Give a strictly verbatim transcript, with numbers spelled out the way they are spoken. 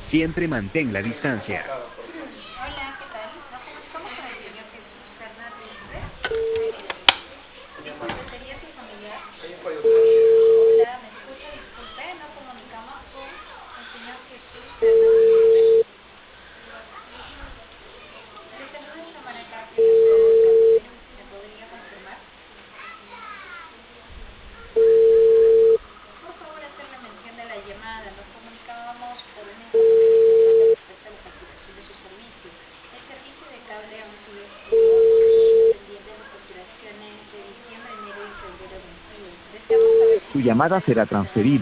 Siempre mantén la distancia. Hola, ¿qué tal? Nos comunicamos con el señor Jesús Fernández Rivera. Disculpe, ¿sería su familiar? Hola, ¿me escucha? Disculpe, nos comunicamos con el señor Jesús Fernández Rivera. Le saluda Xiomara Carpio, la ciudad de Cauce. ¿Me podría confirmar? Por favor, hacer la mención de la llamada. Nos comunicábamos por una información importante respecto a la facturación de su servicio. El servicio de cable aún sigue activo y seguimos pendientes de facturaciones de diciembre, enero y febrero vencidos. Deseamos saber si Tu usted llamada está será interesado en transferida.